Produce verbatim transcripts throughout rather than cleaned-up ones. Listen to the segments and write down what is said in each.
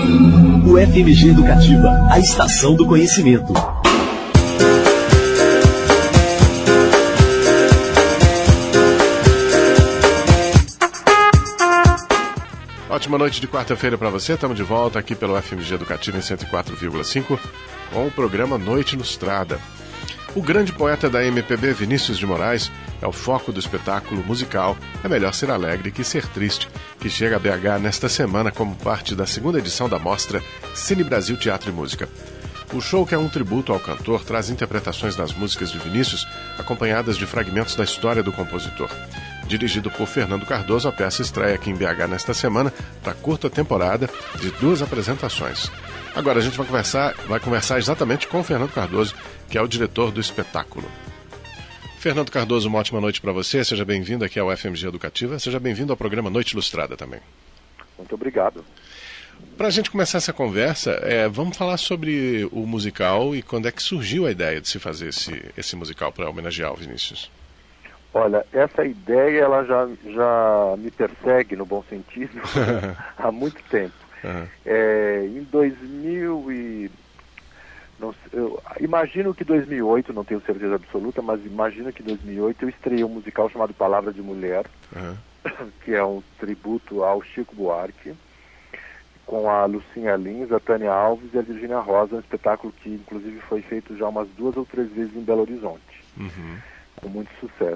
O F M G Educativa, a estação do conhecimento. Ótima noite de quarta-feira para você. Estamos de volta aqui pelo F M G Educativa em cento e quatro vírgula cinco com o programa Noite Ilustrada. O grande poeta da M P B, Vinícius de Moraes, é o foco do espetáculo musical É Melhor Ser Alegre que Ser Triste, que chega a B H nesta semana como parte da segunda edição da mostra Cine Brasil Teatro e Música. O show, que é um tributo ao cantor, traz interpretações das músicas de Vinícius, acompanhadas de fragmentos da história do compositor. Dirigido por Fernando Cardoso, a peça estreia aqui em B H nesta semana para curta temporada de duas apresentações. Agora a gente vai conversar, vai conversar exatamente com o Fernando Cardoso, que é o diretor do espetáculo. Fernando Cardoso, uma ótima noite para você. Seja bem-vindo aqui ao F M G Educativa. Seja bem-vindo ao programa Noite Ilustrada também. Muito obrigado. Para a gente começar essa conversa, é, vamos falar sobre o musical e quando é que surgiu a ideia de se fazer esse, esse musical para homenagear o Vinícius. Olha, essa ideia ela já, já me persegue, no bom sentido, há muito tempo. Uhum. É, em dois mil e... Não, eu imagino que dois mil e oito, não tenho certeza absoluta, mas imagino que em dois mil e oito eu estreiei um musical chamado Palavra de Mulher, uhum. que é um tributo ao Chico Buarque, com a Lucinha Lins, a Tânia Alves e a Virgínia Rosa, um espetáculo que inclusive foi feito já umas duas ou três vezes em Belo Horizonte, uhum. com muito sucesso.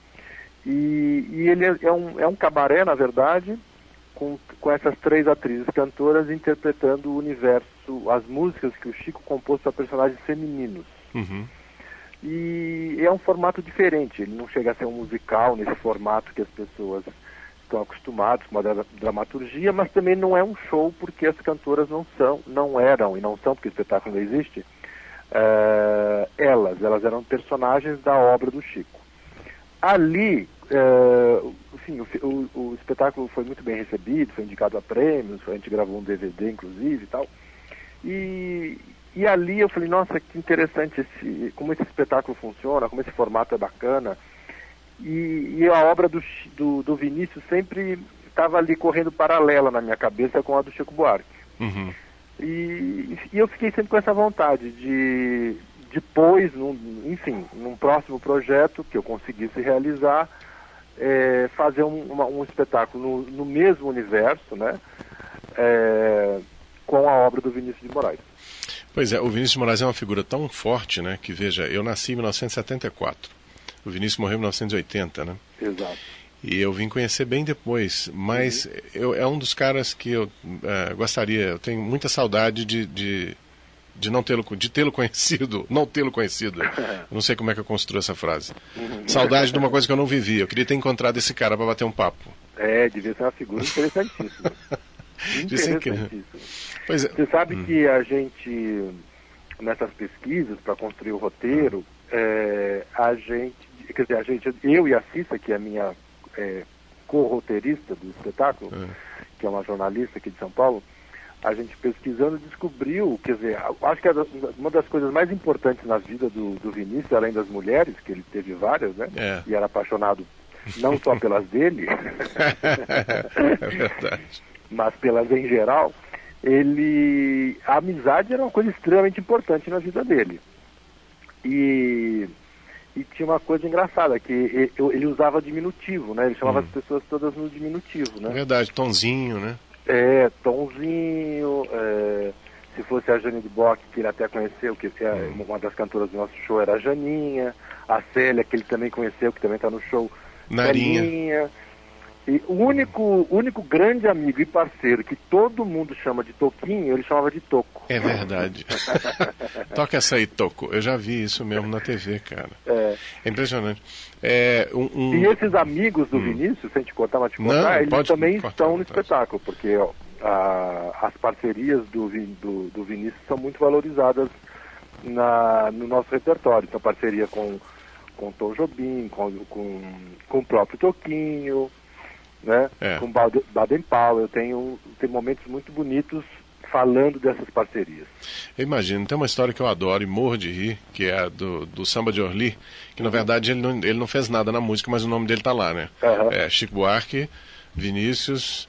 E, e ele é, é, um, é um cabaré, na verdade, com, com essas três atrizes cantoras interpretando o universo, as músicas que o Chico compôs para personagens femininos. Uhum. E é um formato diferente, ele não chega a ser um musical nesse formato que as pessoas estão acostumadas com uma dramaturgia, mas também não é um show porque as cantoras não são, não eram, e não são porque o espetáculo não existe, uh, elas, elas eram personagens da obra do Chico. Ali, uh, enfim, o, o, o espetáculo foi muito bem recebido, foi indicado a prêmios, a gente gravou um D V D inclusive e tal, e, e ali eu falei, nossa, que interessante esse, como esse espetáculo funciona, como esse formato é bacana. E, e a obra do, do, do Vinícius sempre estava ali correndo paralela na minha cabeça com a do Chico Buarque. Uhum. E, e eu fiquei sempre com essa vontade de, depois, num, enfim, num próximo projeto que eu conseguisse realizar, é, fazer um, uma, um espetáculo no, no mesmo universo, né, é, com a obra do Vinícius de Moraes. Pois é, o Vinícius de Moraes é uma figura tão forte, né, que veja, eu nasci em mil novecentos e setenta e quatro. O Vinícius morreu em mil novecentos e oitenta, né? Exato. E eu vim conhecer bem depois, mas uhum. eu, é um dos caras que eu uh, gostaria, eu tenho muita saudade de, de, de não tê-lo, de tê-lo conhecido, não tê-lo conhecido. Eu não sei como é que eu construo essa frase. Uhum. Saudade de uma coisa que eu não vivi. Eu queria ter encontrado esse cara para bater um papo. É, devia ser uma figura interessantíssima. interessantíssima. Pois é. Você sabe uhum. que a gente, nessas pesquisas para construir o roteiro, é, a gente quer dizer, a gente, eu e a Cissa, que é a minha é, co-roteirista do espetáculo, é. que é uma jornalista aqui de São Paulo, a gente pesquisando descobriu, quer dizer, acho que uma das coisas mais importantes na vida do, do Vinícius, além das mulheres, que ele teve várias, né, é. e era apaixonado não só pelas dele, é verdade. mas pelas em geral, ele, a amizade era uma coisa extremamente importante na vida dele. E... E tinha uma coisa engraçada, que ele, ele usava diminutivo, né? Ele chamava hum. as pessoas todas no diminutivo, né? É verdade, Tonzinho, né? É, Tonzinho, é, se fosse a Jane de Bock, que ele até conheceu, que é hum. uma das cantoras do nosso show era a Janinha, a Célia, que ele também conheceu, que também está no show, Narinha. Narinha. E o único, único grande amigo e parceiro que todo mundo chama de Toquinho, ele chamava de Toco. É verdade. Toca essa aí, Toco. Eu já vi isso mesmo na T V, cara. É, é impressionante. É, um, um... E esses amigos do hum. Vinícius, sem te contar, mas te contar, Não, eles pode, também pode, estão pode, no pode. espetáculo, porque ó, a, as parcerias do, do, do Vinícius são muito valorizadas na, no nosso repertório. Então, parceria com, com Tom Jobim, com, com, com o próprio Toquinho, né? É. Com Baden Powell. Eu tenho, tenho momentos muito bonitos falando dessas parcerias. Eu imagino, tem uma história que eu adoro e morro de rir, que é a do, do Samba de Orly, que na verdade ele não, ele não fez nada na música, mas o nome dele tá lá, né? Uhum. É Chico Buarque, Vinícius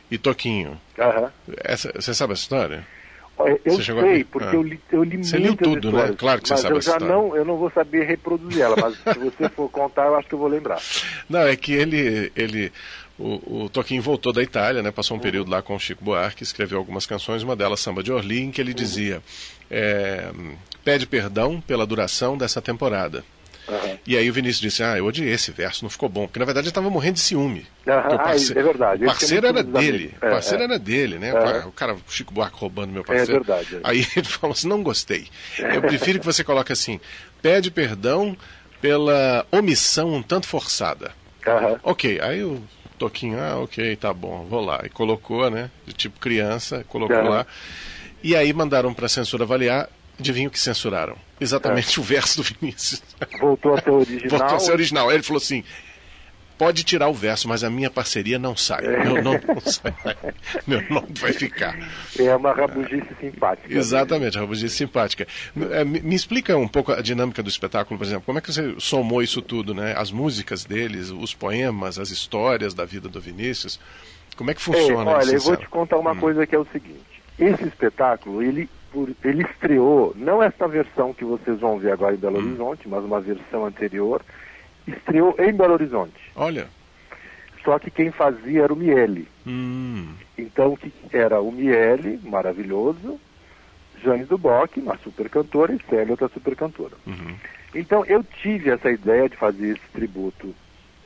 e Toquinho. Aham. Essa, você sabe a história? Eu você sei, porque ah. eu li, eu li Você liu tudo, histórias, né? Claro que mas você sabe eu já essa história. não, eu não vou saber reproduzir ela, mas se você for contar, eu acho que eu vou lembrar. Não, é que ele, ele o, o Toquinho voltou da Itália, né? Passou um uhum. período lá com o Chico Buarque, escreveu algumas canções, uma delas Samba de Orly, em que ele uhum. dizia, é, pede perdão pela duração dessa temporada. Uhum. E aí o Vinícius disse, ah, eu odiei esse verso, não ficou bom, porque na verdade ele estava morrendo de ciúme. Uhum. O parceiro, ah, é verdade. O parceiro era dele, é, o parceiro é. era dele, né? Uhum. O cara, o Chico Buarque roubando meu parceiro. É verdade. É. Aí ele falou assim, não gostei. Eu prefiro que você coloque assim, pede perdão pela omissão um tanto forçada. Uhum. Ok, aí o Toquinho, ah, ok, tá bom, vou lá. E colocou, né, de tipo criança, colocou uhum. lá. E aí mandaram para a censura avaliar. Adivinha o que censuraram? Exatamente é. o verso do Vinícius. Voltou a ser original. Voltou a ser original. Aí ele falou assim, pode tirar o verso, mas a minha parceria não sai. É. Meu nome não sai. Meu nome vai ficar. É uma rabugice simpática. Exatamente, rabugice simpática. Me, me explica um pouco a dinâmica do espetáculo, por exemplo. Como é que você somou isso tudo, né? As músicas deles, os poemas, as histórias da vida do Vinícius. Como é que funciona é, olha, isso? Eu vou te contar uma hum. coisa que é o seguinte. Esse espetáculo, ele... ele estreou, não essa versão que vocês vão ver agora em Belo hum. Horizonte, mas uma versão anterior, estreou em Belo Horizonte. Olha. Só que quem fazia era o Miele. Hum. Então, que era o Miele, maravilhoso, Janes do Bock, uma super cantora, e Célia, outra super cantora. Uhum. Então, eu tive essa ideia de fazer esse tributo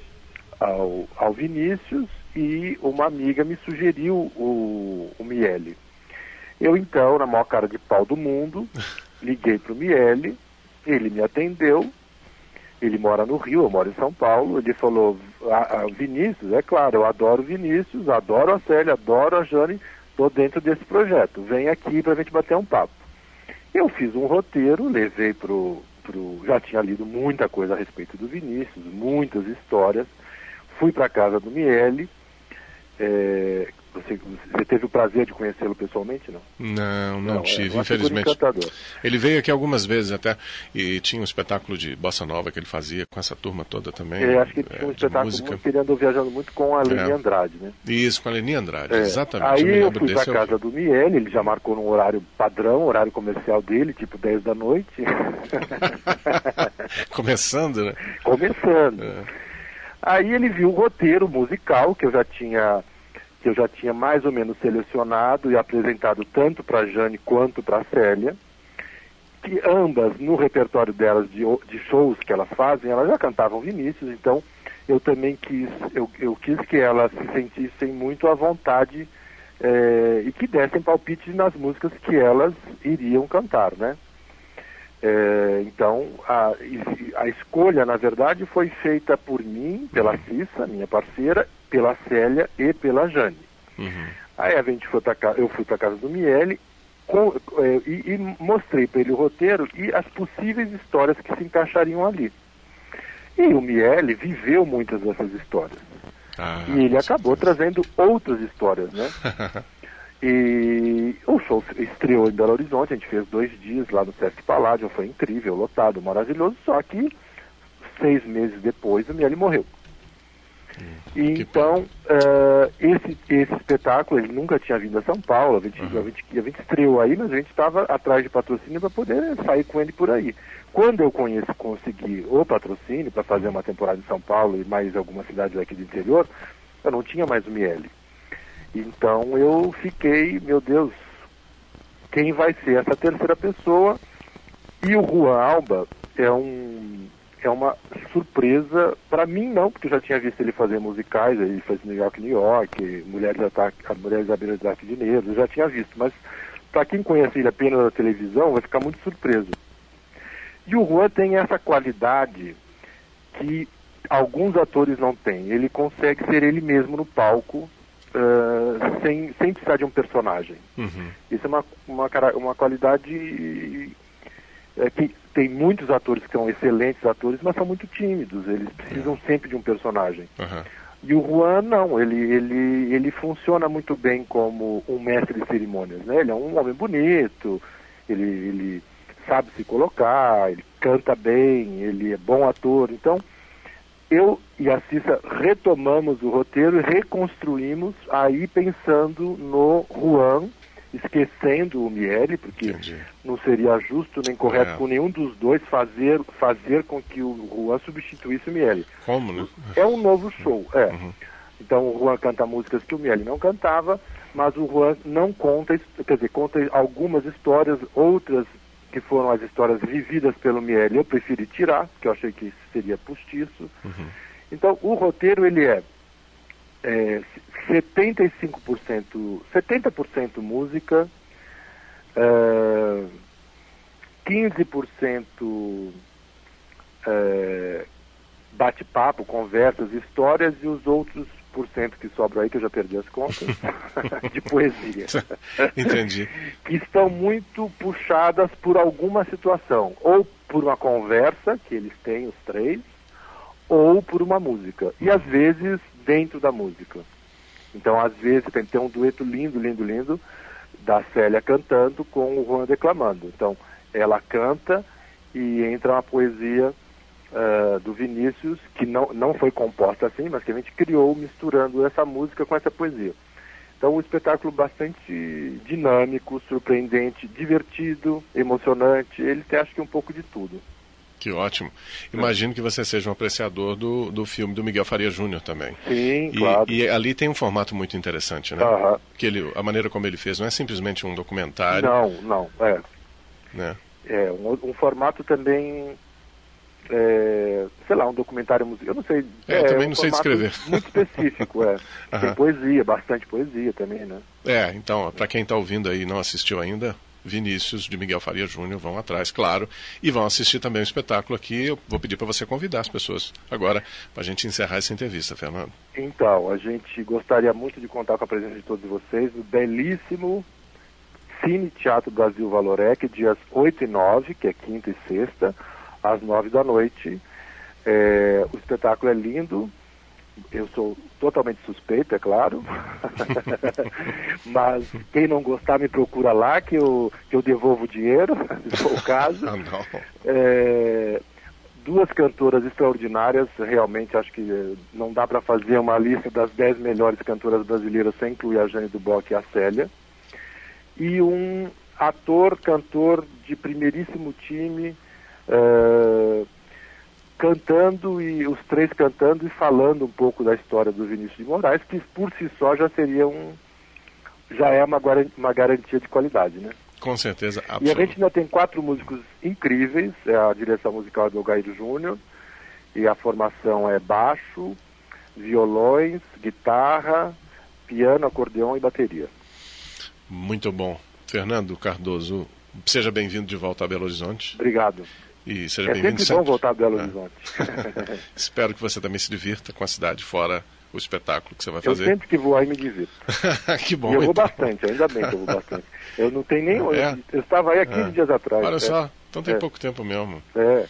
ao, ao Vinícius, e uma amiga me sugeriu o, o Miele. Eu, então, na maior cara de pau do mundo, liguei para o Miele, ele me atendeu, ele mora no Rio, eu moro em São Paulo, ele falou, a, a Vinícius, é claro, eu adoro Vinícius, adoro a Célia, adoro a Jane, estou dentro desse projeto, vem aqui para a gente bater um papo. Eu fiz um roteiro, levei para o... já tinha lido muita coisa a respeito do Vinícius, muitas histórias, fui para a casa do Miele, é, Você, você teve o prazer de conhecê-lo pessoalmente, não? Não, não, não tive, é infelizmente. Ele veio aqui algumas vezes até, e tinha um espetáculo de bossa nova que ele fazia com essa turma toda também. Eu acho que tinha um é, espetáculo muito, que ele andou viajando muito com a Leni é. Andrade, né? Isso, com a Leni Andrade, é. exatamente. Aí eu, eu fui para a casa do Miele, ele já marcou num horário padrão, horário comercial dele, tipo dez da noite. Começando, né? Começando. É. Aí ele viu o roteiro musical que eu já tinha... que eu já tinha mais ou menos selecionado e apresentado tanto para a Jane quanto para a Célia, que ambas, no repertório delas de, de shows que elas fazem, elas já cantavam Vinícius, então eu também quis, eu, eu quis que elas se sentissem muito à vontade é, e que dessem palpites nas músicas que elas iriam cantar, né? É, então, a, a escolha, na verdade, foi feita por mim, pela Cissa, minha parceira, pela Célia e pela Jane. Uhum. Aí a gente foi pra, eu fui para a casa do Miele com, é, e, e mostrei para ele o roteiro e as possíveis histórias que se encaixariam ali. E o Miele viveu muitas dessas histórias. Ah, e ele acabou certeza. trazendo outras histórias, né? E o show estreou em Belo Horizonte, a gente fez dois dias lá no Sesc Palladium, foi incrível, lotado, maravilhoso, só que seis meses depois o Miele morreu. Hum, e então, uh, esse, esse espetáculo, ele nunca tinha vindo a São Paulo, a gente, uhum. a gente, a gente estreou aí, mas a gente estava atrás de patrocínio para poder sair com ele por aí. Quando eu conheço, consegui o patrocínio para fazer uma temporada em São Paulo e mais algumas cidades aqui do interior, eu não tinha mais o Miele. Então eu fiquei, meu Deus, quem vai ser essa terceira pessoa? E o Juan Alba é, um, é uma surpresa, para mim não, porque eu já tinha visto ele fazer musicais, ele fez New York, New York, Mulheres, Ataque, Mulheres à Beira do Ataque de Negros, eu já tinha visto, mas para quem conhece ele apenas na televisão vai ficar muito surpreso. E o Juan tem essa qualidade que alguns atores não têm, ele consegue ser ele mesmo no palco, Uh, sem, sem precisar de um personagem. Uhum. Isso é uma, uma, uma qualidade é, que tem muitos atores que são excelentes atores, mas são muito tímidos, eles precisam uhum. sempre de um personagem. Uhum. E o Juan não, ele, ele, ele funciona muito bem como um mestre de cerimônias, né? Ele é um homem bonito, ele, ele sabe se colocar, ele canta bem, ele é bom ator, então eu e a Cissa retomamos o roteiro e reconstruímos, aí pensando no Juan, esquecendo o Miele, porque Entendi. Não seria justo nem correto é. com nenhum dos dois fazer, fazer com que o Juan substituísse o Miele. Como, né? É um novo show, é. Uhum. Então o Juan canta músicas que o Miele não cantava, mas o Juan não conta, quer dizer, conta algumas histórias, outras que foram as histórias vividas pelo Miele, eu preferi tirar, porque eu achei que seria postiço. Uhum. Então, o roteiro, ele é, é setenta e cinco por cento, setenta por cento música, é, quinze por cento é, bate-papo, conversas, histórias, e os outros por cento que sobram aí, que eu já perdi as contas, de poesia. Entendi. Que estão muito puxadas por alguma situação, ou por uma conversa, que eles têm, os três, ou por uma música. E às vezes, dentro da música. Então, às vezes, tem, tem um dueto lindo, lindo, lindo, da Célia cantando com o Juan declamando. Então, ela canta e entra uma poesia Uh, do Vinícius, que não, não foi composta assim, mas que a gente criou misturando essa música com essa poesia. Então, um espetáculo bastante dinâmico, surpreendente, divertido, emocionante. Ele tem, acho que, um pouco de tudo. Que ótimo. Imagino é. que você seja um apreciador do, do filme do Miguel Faria Júnior também. Sim, e, claro. E ali tem um formato muito interessante, né? Uh-huh. Que ele, a maneira como ele fez não é simplesmente um documentário. Não, não, é. Né? É, um, um formato também... É, sei lá, um documentário musical, eu não sei. É, é também um não sei descrever. Muito específico, é. Uhum. Tem poesia, bastante poesia também, né? É, então, para quem está ouvindo aí e não assistiu ainda, Vinícius, de Miguel Faria Júnior, vão atrás, claro, e vão assistir também o espetáculo aqui. Eu vou pedir para você convidar as pessoas agora, para a gente encerrar essa entrevista, Fernando. Então, a gente gostaria muito de contar com a presença de todos vocês no belíssimo Cine Teatro Brasil Valorec, dias oito e nove, que é quinta e sexta, às nove da noite. É, o espetáculo é lindo, eu sou totalmente suspeito, é claro, mas quem não gostar me procura lá, que eu, que eu devolvo o dinheiro, se for o caso. Ah, não. É, duas cantoras extraordinárias, realmente acho que não dá para fazer uma lista das dez melhores cantoras brasileiras sem incluir a Jane Duboc e a Célia, e um ator, cantor de primeiríssimo time, Uh, cantando, e os três cantando e falando um pouco da história do Vinícius de Moraes, que por si só já seria um, já é uma, uma garantia de qualidade, né? Com certeza, absoluta. E a gente ainda tem quatro músicos incríveis, é a direção musical é do Gaíro Júnior, e a formação é baixo, violões, guitarra, piano, acordeão e bateria. Muito bom. Fernando Cardoso, seja bem-vindo de volta a Belo Horizonte. Obrigado. E seja é bem-vindo sempre. sempre. Bom voltar a Belo é. Horizonte. Espero que você também se divirta com a cidade, fora o espetáculo que você vai fazer. Eu sempre que vou aí me divirto. Que bom. E eu vou então. bastante, ainda bem que eu vou bastante. Eu não tenho nem... É. Eu, eu estava aí há quinze é. dias atrás. Olha é. só, então tem é. pouco tempo mesmo. É.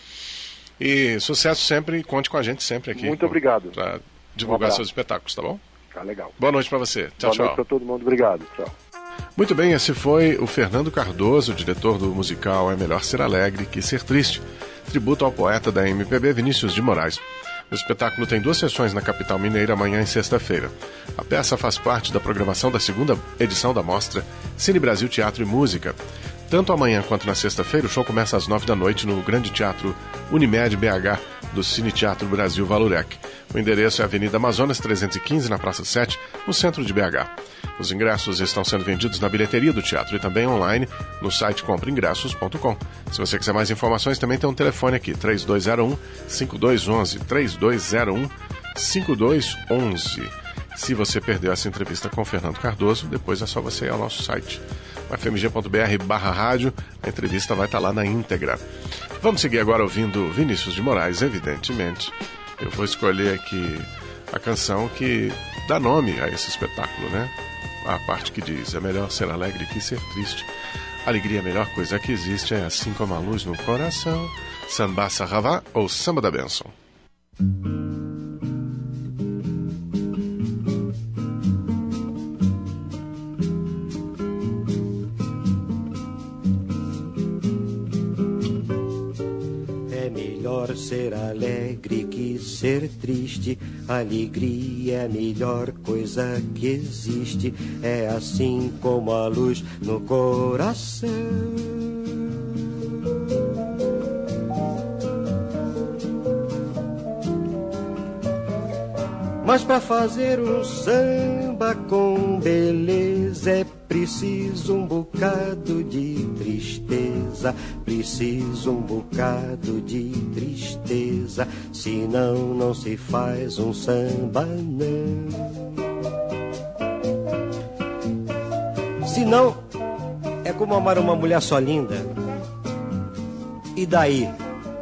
E sucesso sempre, e conte com a gente sempre aqui. Muito obrigado. Para divulgar um seus espetáculos, tá bom? Tá legal. Boa noite para você. Tchau, Boa tchau. Boa noite para todo mundo. Obrigado. Tchau. Muito bem, esse foi o Fernando Cardoso, diretor do musical É Melhor Ser Alegre que Ser Triste, tributo ao poeta da M P B Vinícius de Moraes. O espetáculo tem duas sessões na capital mineira, amanhã e sexta-feira. A peça faz parte da programação da segunda edição da mostra Cine Brasil Teatro e Música. Tanto amanhã quanto na sexta-feira, o show começa às nove da noite no Grande Teatro Unimed B H do Cine Teatro Brasil Valorec. O endereço é Avenida Amazonas trezentos e quinze, na Praça sete, no centro de B H. Os ingressos estão sendo vendidos na bilheteria do teatro e também online no site compra ingressos ponto com. Se você quiser mais informações, também tem um telefone aqui, três dois zero um, cinco dois um um, três dois zero um, cinco dois um um. Se você perdeu essa entrevista com o Fernando Cardoso, depois é só você ir ao nosso site, f m g ponto b r barra rádio, a entrevista vai estar lá na íntegra. Vamos seguir agora ouvindo Vinícius de Moraes, evidentemente. Eu vou escolher aqui a canção que dá nome a esse espetáculo, né? A parte que diz, é melhor ser alegre que ser triste. Alegria é a melhor coisa que existe, é assim como a luz no coração. Samba Sarravá ou Samba da Bênção. É melhor melhor ser alegre que ser triste. Alegria é a melhor coisa que existe. É assim como a luz no coração. Mas para fazer um samba com beleza é preciso um bocado de tristeza, preciso um bocado de tristeza, senão não se faz um samba não. Senão é como amar uma mulher só linda. E daí?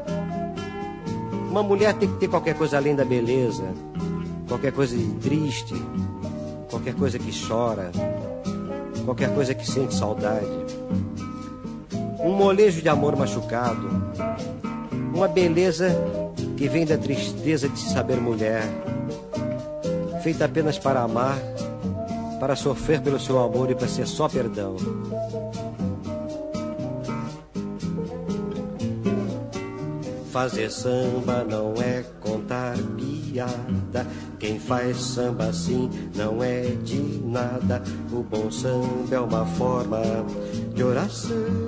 Uma mulher tem que ter qualquer coisa além da beleza, qualquer coisa de triste, qualquer coisa que chora, qualquer coisa que sente saudade, um molejo de amor machucado, uma beleza que vem da tristeza de se saber mulher, feita apenas para amar, para sofrer pelo seu amor e para ser só perdão. Fazer samba não é contar piada. Quem faz samba assim não é de nada. O bom samba é uma forma de oração.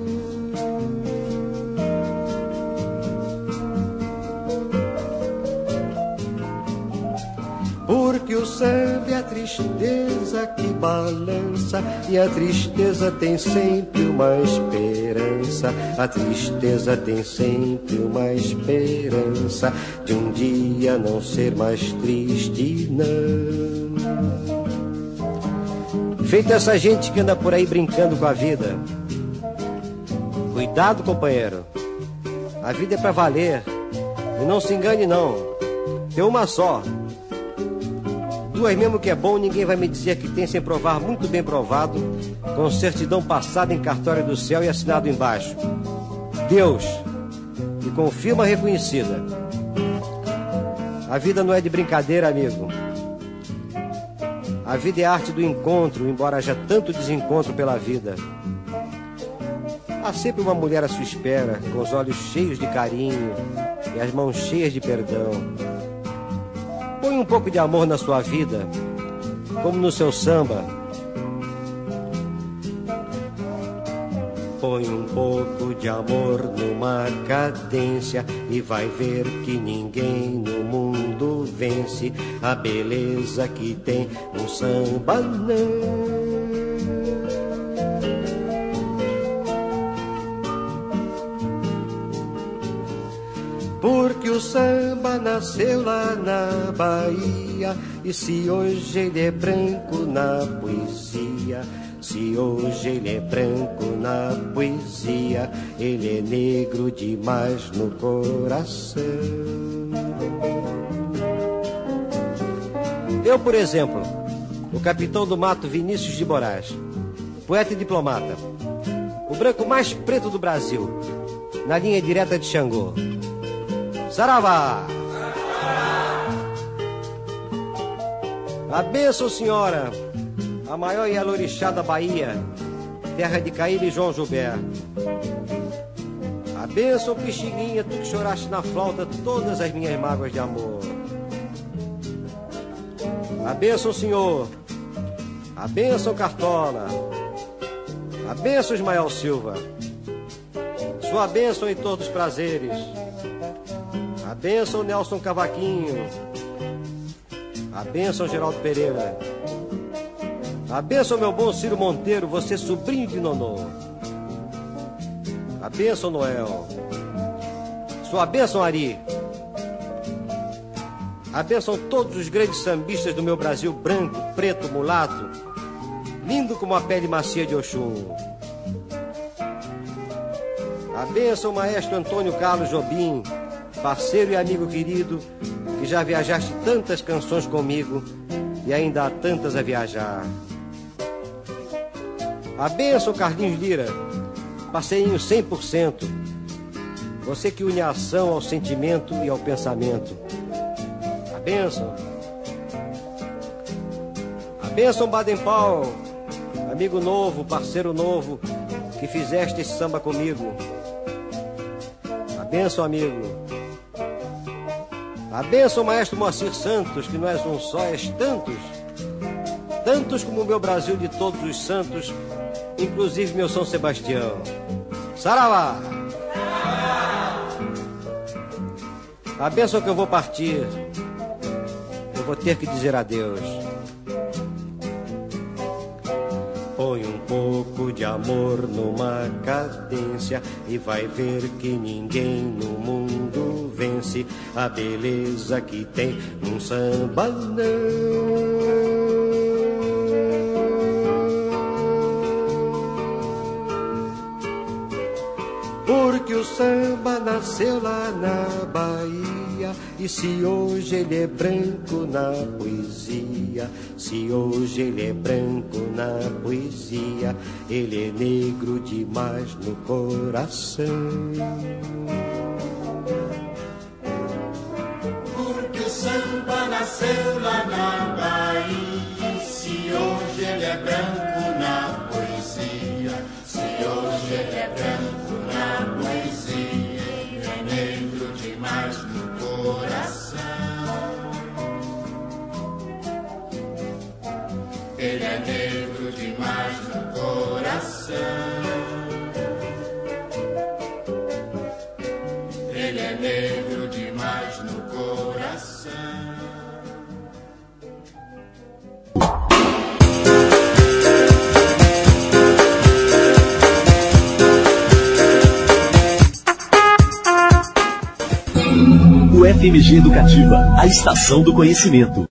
Porque o samba é a tristeza que balança, e a tristeza tem sempre uma esperança. A tristeza tem sempre uma esperança de um dia não ser mais triste, não. Feito essa gente que anda por aí brincando com a vida. Cuidado, companheiro. A vida é pra valer. E não se engane, não. Tem uma só. Duas mesmo que é bom, ninguém vai me dizer que tem sem provar muito bem provado, com certidão passada em cartório do céu e assinado embaixo. Deus, e com firma reconhecida. A vida não é de brincadeira, amigo. A vida é a arte do encontro, embora haja tanto desencontro pela vida. Há sempre uma mulher à sua espera, com os olhos cheios de carinho e as mãos cheias de perdão. Põe um pouco de amor na sua vida, como no seu samba. Põe um pouco de amor numa cadência e vai ver que ninguém no mundo vence a beleza que tem um samba não. Porque o samba nasceu lá na Bahia, e se hoje ele é branco na poesia, se hoje ele é branco na poesia, ele é negro demais no coração. Eu, por exemplo, o capitão do mato Vinícius de Moraes, poeta e diplomata, o branco mais preto do Brasil, na linha direta de Xangô. Saravá! A bênção, senhora, a maior Ialorixá da Bahia, terra de Caíra e João Gilberto. A bênção, Pixinguinha, tu que choraste na flauta todas as minhas mágoas de amor. A bênção, senhor, a bênção, Cartola, a bênção, Ismael Silva, sua bênção, Heitor dos Prazeres. A bênção, Nelson Cavaquinho. A bênção, Geraldo Pereira. A bênção, meu bom Ciro Monteiro, você sobrinho de Nonô. A bênção, Noel. Sua bênção, Ari. A bênção, todos os grandes sambistas do meu Brasil branco, preto, mulato, lindo como a pele macia de Oxum. A bênção, maestro Antônio Carlos Jobim, parceiro e amigo querido, que já viajaste tantas canções comigo e ainda há tantas a viajar. A bênção, Carlinhos Lira, parceirinho cem por cento, você que une a ação ao sentimento e ao pensamento. A bênção. A bênção, Baden Powell, amigo novo, parceiro novo, que fizeste esse samba comigo. A bênção, amigo. A bênção, maestro Moacir Santos, que não és um só, és tantos. Tantos como o meu Brasil de todos os santos, inclusive meu São Sebastião. Saravá! A bênção que eu vou partir, eu vou ter que dizer adeus. Põe um pouco de amor numa cadência e vai ver que ninguém no mundo vence a beleza que tem num samba não. Porque o samba nasceu lá na Bahia, e se hoje ele é branco na poesia, se hoje ele é branco na poesia, ele é negro demais no coração. Porque o samba nasceu lá na Bahia, e se hoje ele é branco na poesia, se hoje ele é branco na poesia, ele é negro demais no coração. Ele é negro demais no coração. Ele é negro demais no coração. O F M G Educativa, a estação do conhecimento.